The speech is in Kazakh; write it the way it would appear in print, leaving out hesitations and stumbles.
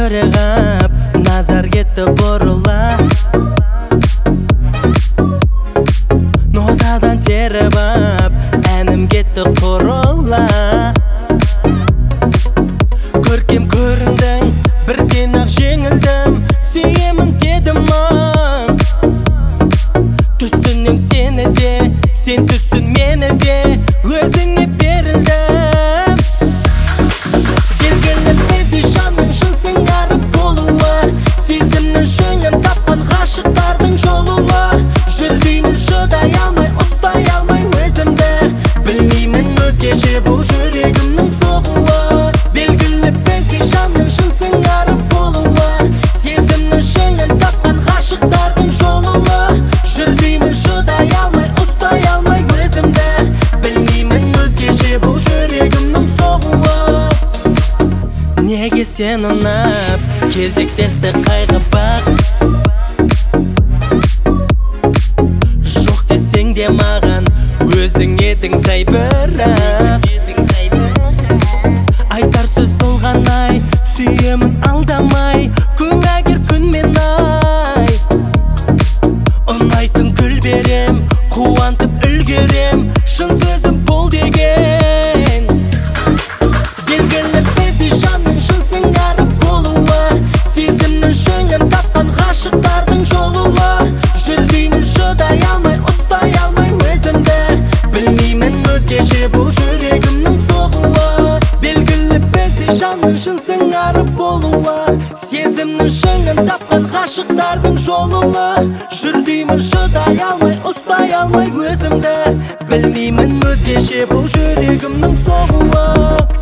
көрігіп, назар кетті бұрыла. Нотадан теріп ап, әнім кетті құрыла. Көркем көріндің, бірден ақ жеңілдім, сүйемін дедім мұң. Түсінем сені де, сен түсін мені де, өзіңе берілдім. Белгілі бізде жанның шын сыңарып болуы, сезімнің шыңын тапқан ғашықтардың жолуы. Жүрдеймін шыдай алмай, ұстай алмай өзімді, білмеймін өзгеше бұл жүрегімнің соғуы. Белгілі бізде жанның шын сыңарып болуы, сезімнің шыңын тапқан ғашықтардың жолуы. Жүрдеймін шыдай алмай, ұстай алмай өзімді, білмеймін өзгеше бұл жүрегімнің соғуы. Неге сен ұнап, кезектесті қайғы бақ? Жоқ десең де маған, өзің едің сай бірақ. Айтар сөз толғанай, сүйемін алдамай, күнәгер күнмен ай. Ұнайтын гүл берем, қуантып үлгерем, шын сөзім бол деген. Белгілі бізде жанның шын сыңарып болуы, сезімнің шыңын тапқан ғашықтардың жолуы. Жүрдеймін шыдай алмай, ұстай алмай өзімді, білмеймін өзгеше бұл жүрегімнің соғуы. Белгілі бізде жанның шын сыңарып болуы, сезімнің шыңын тапқан ғашықтардың жолуы. Жүрдеймін шыдай алмай, ұстай алмай өзімді, білмеймін өзгеше бұл жүрегімнің соғуы.